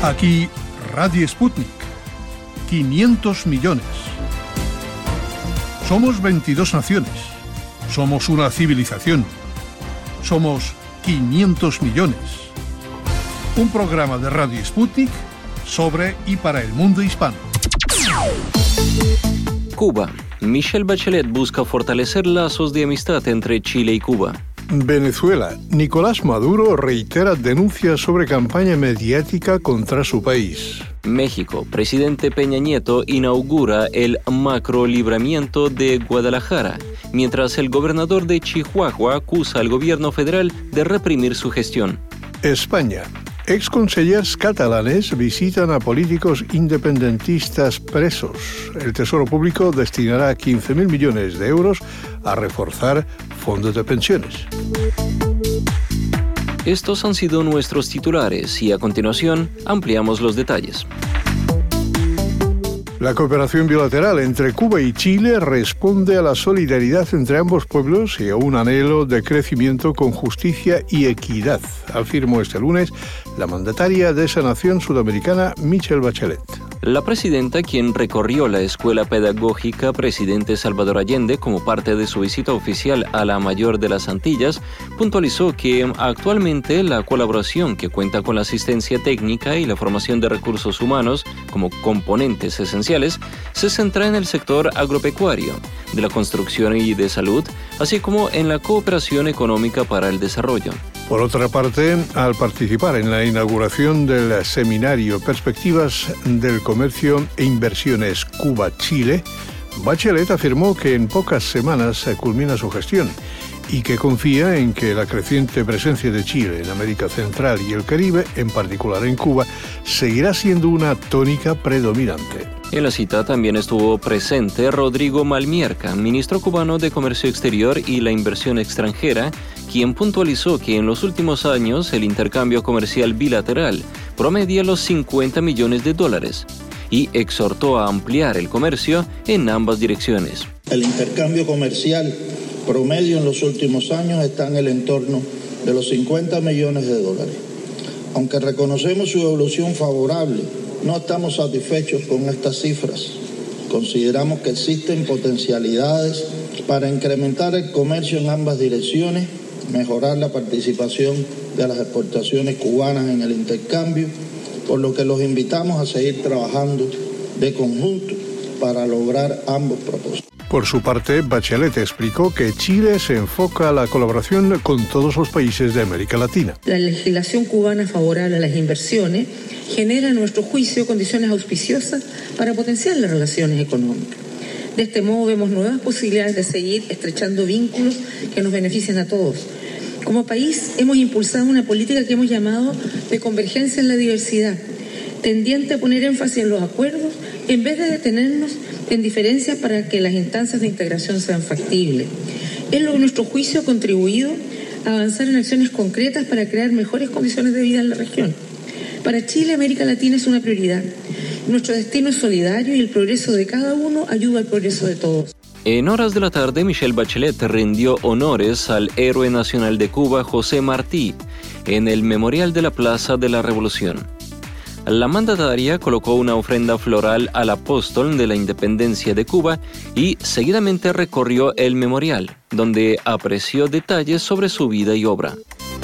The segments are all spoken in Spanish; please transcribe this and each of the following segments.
Aquí Radio Sputnik. 500 millones. Somos 22 naciones. Somos una civilización. Somos 500 millones. Un programa de Radio Sputnik sobre y para el mundo hispano. Cuba. Michelle Bachelet busca fortalecer lazos de amistad entre Chile y Cuba. Venezuela. Nicolás Maduro reitera denuncias sobre campaña mediática contra su país. México. Presidente Peña Nieto inaugura el macrolibramiento de Guadalajara, mientras el gobernador de Chihuahua acusa al gobierno federal de reprimir su gestión. España. Exconsellers catalanes visitan a políticos independentistas presos. El Tesoro Público destinará 15.000 millones de euros a reforzar fondos de pensiones. Estos han sido nuestros titulares y a continuación ampliamos los detalles. La cooperación bilateral entre Cuba y Chile responde a la solidaridad entre ambos pueblos y a un anhelo de crecimiento con justicia y equidad, afirmó este lunes la mandataria de esa nación sudamericana, Michelle Bachelet. La presidenta, quien recorrió la Escuela Pedagógica Presidente Salvador Allende como parte de su visita oficial a la mayor de las Antillas, puntualizó que actualmente la colaboración, que cuenta con la asistencia técnica y la formación de recursos humanos como componentes esenciales, se centra en el sector agropecuario, de la construcción y de salud, así como en la cooperación económica para el desarrollo. Por otra parte, al participar en la inauguración del seminario Perspectivas del Comercio e Inversiones Cuba-Chile, Bachelet afirmó que en pocas semanas se culmina su gestión y que confía en que la creciente presencia de Chile en América Central y el Caribe, en particular en Cuba, seguirá siendo una tónica predominante. En la cita también estuvo presente Rodrigo Malmierca, ministro cubano de Comercio Exterior y la Inversión Extranjera, quien puntualizó que en los últimos años el intercambio comercial bilateral promedia los 50 millones de dólares y exhortó a ampliar el comercio en ambas direcciones. El intercambio comercial promedio en los últimos años está en el entorno de los 50 millones de dólares. Aunque reconocemos su evolución favorable, no estamos satisfechos con estas cifras. Consideramos que existen potencialidades para incrementar el comercio en ambas direcciones, mejorar la participación de las exportaciones cubanas en el intercambio, por lo que los invitamos a seguir trabajando de conjunto para lograr ambos propósitos. Por su parte, Bachelet explicó que Chile se enfoca a la colaboración con todos los países de América Latina. La legislación cubana favorable a las inversiones genera, a nuestro juicio, condiciones auspiciosas para potenciar las relaciones económicas. De este modo vemos nuevas posibilidades de seguir estrechando vínculos que nos benefician a todos. Como país hemos impulsado una política que hemos llamado de convergencia en la diversidad, tendiente a poner énfasis en los acuerdos en vez de detenernos en diferencias para que las instancias de integración sean factibles. Es lo que, a nuestro juicio, ha contribuido a avanzar en acciones concretas para crear mejores condiciones de vida en la región. Para Chile, América Latina es una prioridad. Nuestro destino es solidario y el progreso de cada uno ayuda al progreso de todos. En horas de la tarde, Michelle Bachelet rindió honores al héroe nacional de Cuba, José Martí, en el Memorial de la Plaza de la Revolución. La mandataria colocó una ofrenda floral al apóstol de la independencia de Cuba y seguidamente recorrió el memorial, donde apreció detalles sobre su vida y obra.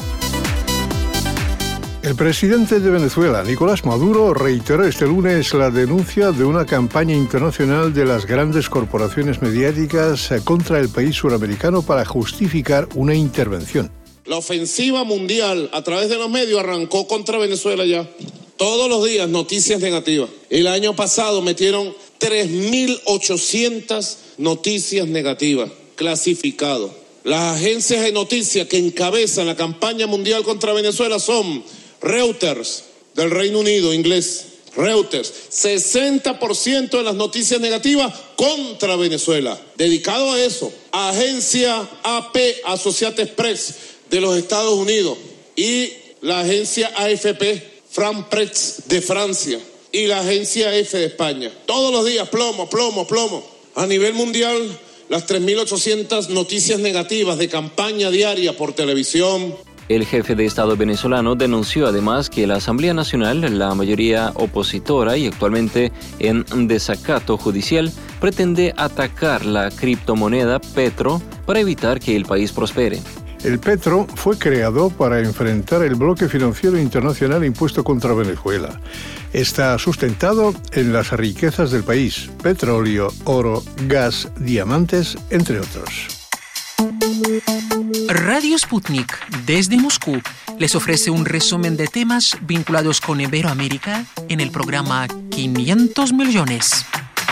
El presidente de Venezuela, Nicolás Maduro, reiteró este lunes la denuncia de una campaña internacional de las grandes corporaciones mediáticas contra el país suramericano para justificar una intervención. La ofensiva mundial a través de los medios arrancó contra Venezuela ya. Todos los días noticias negativas. El año pasado metieron 3.800 noticias negativas, clasificado. Las agencias de noticias que encabezan la campaña mundial contra Venezuela son Reuters, del Reino Unido, inglés. Reuters, 60% de las noticias negativas contra Venezuela. Dedicado a eso, agencia AP, Associated Press, de los Estados Unidos, y la agencia AFP, France Press de Francia, y la agencia EFE de España. Todos los días, plomo. A nivel mundial, las 3.800 noticias negativas de campaña diaria por televisión. El jefe de Estado venezolano denunció además que la Asamblea Nacional, la mayoría opositora y actualmente en desacato judicial, pretende atacar la criptomoneda Petro para evitar que el país prospere. El Petro fue creado para enfrentar el bloque financiero internacional impuesto contra Venezuela. Está sustentado en las riquezas del país: petróleo, oro, gas, diamantes, entre otros. Radio Sputnik, desde Moscú, les ofrece un resumen de temas vinculados con Iberoamérica en el programa 500 millones.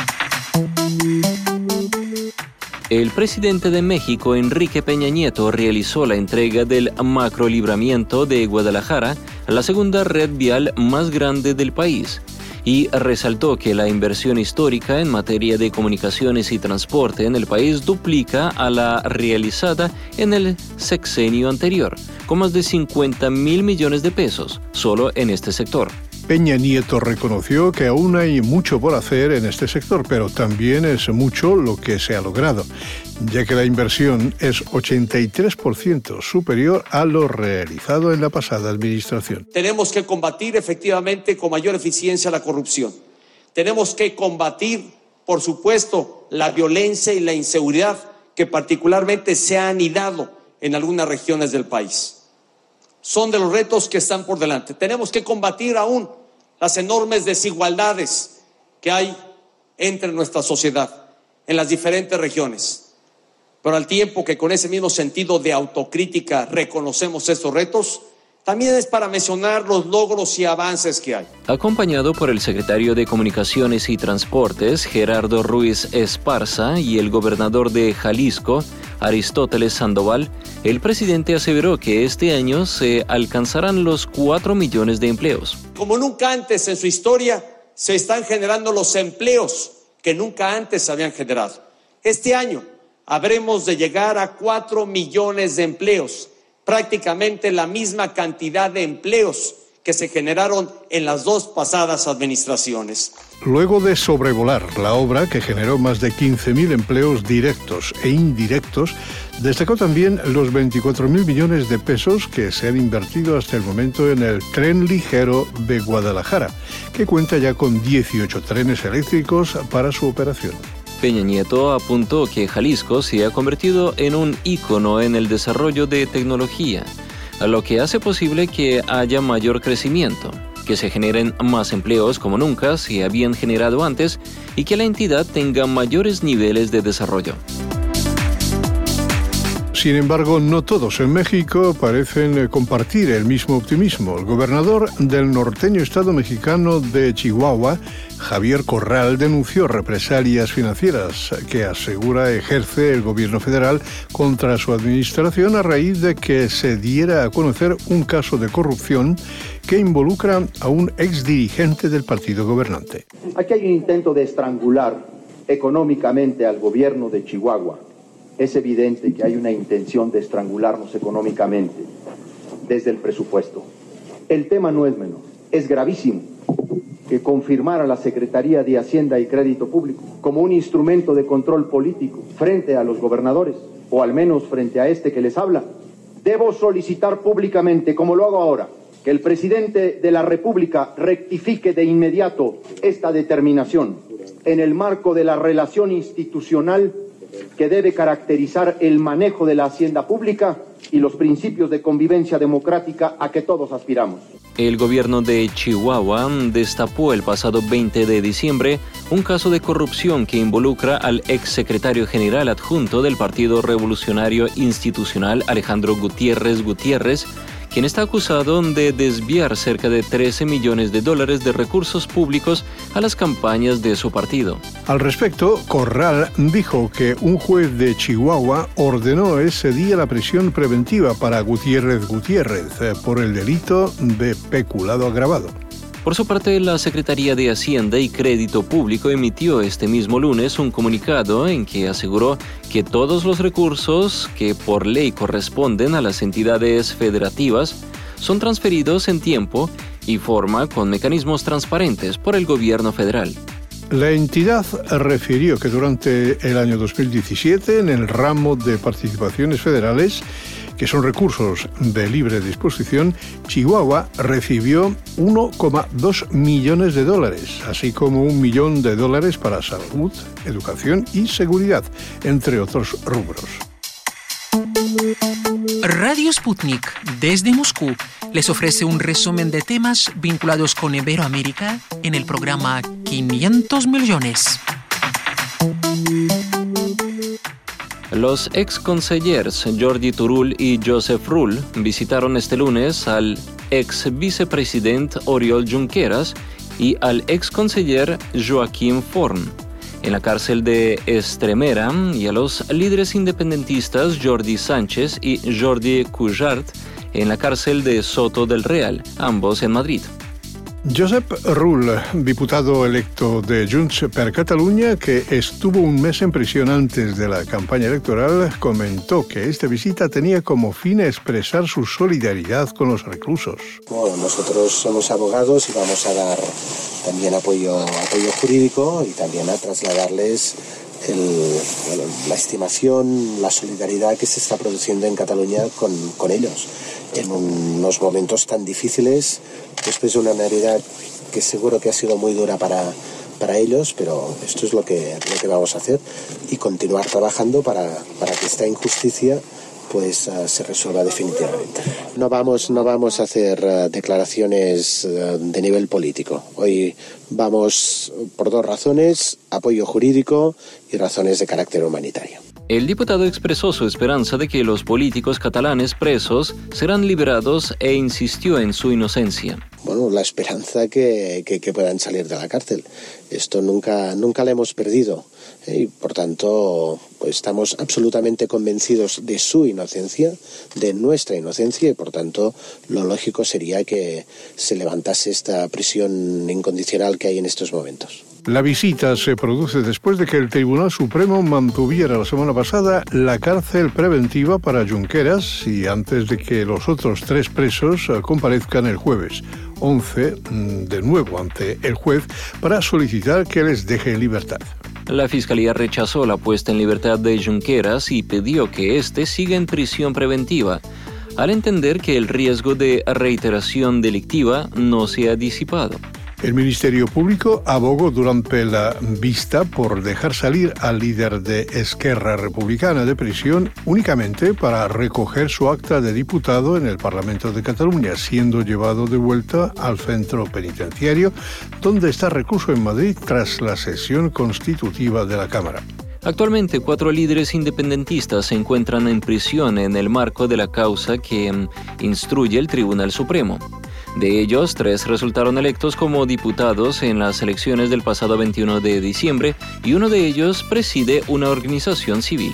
El presidente de México, Enrique Peña Nieto, realizó la entrega del Macrolibramiento de Guadalajara, la segunda red vial más grande del país, y resaltó que la inversión histórica en materia de comunicaciones y transporte en el país duplica a la realizada en el sexenio anterior, con más de 50,000 millones de pesos, solo en este sector. Peña Nieto reconoció que aún hay mucho por hacer en este sector, pero también es mucho lo que se ha logrado, ya que la inversión es 83% superior a lo realizado en la pasada administración. Tenemos que combatir efectivamente con mayor eficiencia la corrupción. Tenemos que combatir, por supuesto, la violencia y la inseguridad que particularmente se ha anidado en algunas regiones del país. Son de los retos que están por delante. Tenemos que combatir aún las enormes desigualdades que hay entre nuestra sociedad en las diferentes regiones. Pero al tiempo que con ese mismo sentido de autocrítica reconocemos estos retos, también es para mencionar los logros y avances que hay. Acompañado por el secretario de Comunicaciones y Transportes, Gerardo Ruiz Esparza, y el gobernador de Jalisco, Aristóteles Sandoval, el presidente aseveró que este año se alcanzarán los 4 millones de empleos. Como nunca antes en su historia, se están generando los empleos que nunca antes se habían generado. Este año habremos de llegar a 4 millones de empleos, prácticamente la misma cantidad de empleos que se generaron en las dos pasadas administraciones. Luego de sobrevolar la obra, que generó más de 15,000 empleos directos e indirectos, destacó también los 24,000 millones de pesos que se han invertido hasta el momento en el tren ligero de Guadalajara, que cuenta ya con 18 trenes eléctricos para su operación. Peña Nieto apuntó que Jalisco se ha convertido en un ícono en el desarrollo de tecnología, lo que hace posible que haya mayor crecimiento, que se generen más empleos como nunca se habían generado antes y que la entidad tenga mayores niveles de desarrollo. Sin embargo, no todos en México parecen compartir el mismo optimismo. El gobernador del norteño estado mexicano de Chihuahua, Javier Corral, denunció represalias financieras que asegura ejerce el gobierno federal contra su administración a raíz de que se diera a conocer un caso de corrupción que involucra a un exdirigente del partido gobernante. Aquí hay un intento de estrangular económicamente al gobierno de Chihuahua. Es evidente que hay una intención de estrangularnos económicamente desde el presupuesto. El tema no es menor, es gravísimo que confirmara la Secretaría de Hacienda y Crédito Público como un instrumento de control político frente a los gobernadores, o al menos frente a este que les habla. Debo solicitar públicamente, como lo hago ahora, que el presidente de la República rectifique de inmediato esta determinación en el marco de la relación institucional que debe caracterizar el manejo de la hacienda pública y los principios de convivencia democrática a que todos aspiramos. El gobierno de Chihuahua destapó el pasado 20 de diciembre un caso de corrupción que involucra al exsecretario general adjunto del Partido Revolucionario Institucional, Alejandro Gutiérrez Gutiérrez, quien está acusado de desviar cerca de $13 millones de recursos públicos a las campañas de su partido. Al respecto, Corral dijo que un juez de Chihuahua ordenó ese día la prisión preventiva para Gutiérrez Gutiérrez por el delito de peculado agravado. Por su parte, la Secretaría de Hacienda y Crédito Público emitió este mismo lunes un comunicado en que aseguró que todos los recursos que por ley corresponden a las entidades federativas son transferidos en tiempo y forma con mecanismos transparentes por el gobierno federal. La entidad refirió que durante el año 2017, en el ramo de participaciones federales, que son recursos de libre disposición, Chihuahua recibió $1,2 millones, así como $1 millón para salud, educación y seguridad, entre otros rubros. Radio Sputnik, desde Moscú, les ofrece un resumen de temas vinculados con Iberoamérica en el programa 500 millones. Los ex consellers Jordi Turull y Josep Rull visitaron este lunes al ex vicepresidente Oriol Junqueras y al ex conseller Joaquim Forn en la cárcel de Extremera, y a los líderes independentistas Jordi Sánchez y Jordi Cuixart en la cárcel de Soto del Real, ambos en Madrid. Josep Rull, diputado electo de Junts per Catalunya, que estuvo un mes en prisión antes de la campaña electoral, comentó que esta visita tenía como fin expresar su solidaridad con los reclusos. Bueno, nosotros somos abogados y vamos a dar también apoyo jurídico y también a trasladarles la estimación, la solidaridad que se está produciendo en Cataluña con ellos en unos momentos tan difíciles, después de una Navidad que seguro que ha sido muy dura para ellos, pero esto es lo que vamos a hacer y continuar trabajando para que esta injusticia pues se resuelva definitivamente. No vamos a hacer declaraciones de nivel político. Hoy vamos por dos razones: apoyo jurídico y razones de carácter humanitario. El diputado expresó su esperanza de que los políticos catalanes presos serán liberados e insistió en su inocencia. Bueno, la esperanza que puedan salir de la cárcel. Esto nunca la hemos perdido. Y por tanto, pues estamos absolutamente convencidos de su inocencia, de nuestra inocencia, y por tanto lo lógico sería que se levantase esta prisión incondicional que hay en estos momentos. La visita se produce después de que el Tribunal Supremo mantuviera la semana pasada la cárcel preventiva para Junqueras y antes de que los otros 3 presos comparezcan el jueves 11 de nuevo ante el juez para solicitar que les deje en libertad. La Fiscalía rechazó la puesta en libertad de Junqueras y pidió que éste siga en prisión preventiva, al entender que el riesgo de reiteración delictiva no se ha disipado. El Ministerio Público abogó durante la vista por dejar salir al líder de Esquerra Republicana de prisión únicamente para recoger su acta de diputado en el Parlamento de Cataluña, siendo llevado de vuelta al centro penitenciario, donde está recluso en Madrid tras la sesión constitutiva de la Cámara. Actualmente, 4 líderes independentistas se encuentran en prisión en el marco de la causa que instruye el Tribunal Supremo. De ellos, 3 resultaron electos como diputados en las elecciones del pasado 21 de diciembre y uno de ellos preside una organización civil.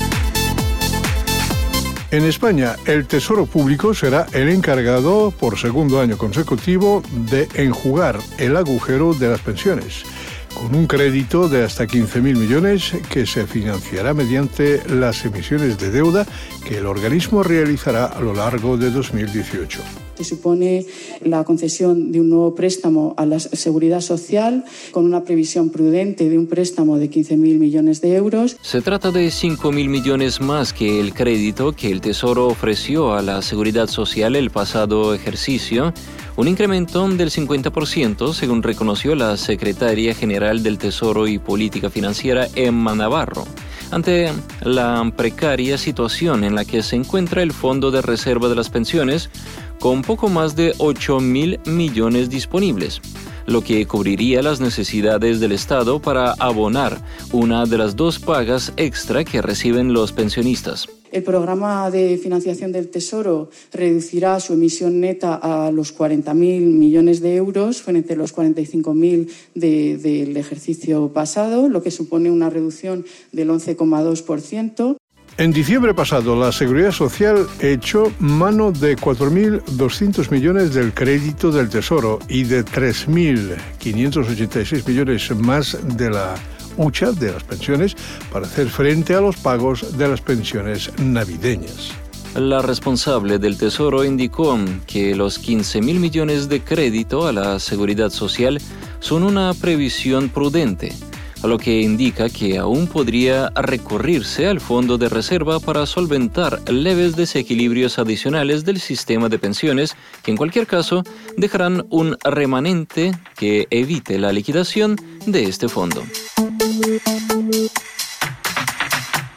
En España, el Tesoro Público será el encargado por segundo año consecutivo de enjugar el agujero de las pensiones, con un crédito de hasta 15.000 millones que se financiará mediante las emisiones de deuda que el organismo realizará a lo largo de 2018. que supone la concesión de un nuevo préstamo a la Seguridad Social con una previsión prudente de un préstamo de 15.000 millones de euros. Se trata de 5.000 millones más que el crédito que el Tesoro ofreció a la Seguridad Social el pasado ejercicio, un incremento del 50%, según reconoció la secretaria general del Tesoro y Política Financiera, Emma Navarro, ante la precaria situación en la que se encuentra el Fondo de Reserva de las Pensiones, con poco más de 8.000 millones disponibles, lo que cubriría las necesidades del Estado para abonar una de las 2 pagas extra que reciben los pensionistas. El programa de financiación del Tesoro reducirá su emisión neta a los 40.000 millones de euros frente a los 45.000 del ejercicio pasado, lo que supone una reducción del 11,2%. En diciembre pasado, la Seguridad Social echó mano de 4.200 millones del crédito del Tesoro y de 3.586 millones más de la hucha de las pensiones para hacer frente a los pagos de las pensiones navideñas. La responsable del Tesoro indicó que los 15.000 millones de crédito a la Seguridad Social son una previsión prudente, lo que indica que aún podría recurrirse al fondo de reserva para solventar leves desequilibrios adicionales del sistema de pensiones, que en cualquier caso dejarán un remanente que evite la liquidación de este fondo.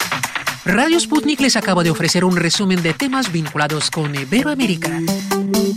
Radio Sputnik les acaba de ofrecer un resumen de temas vinculados con Iberoamérica.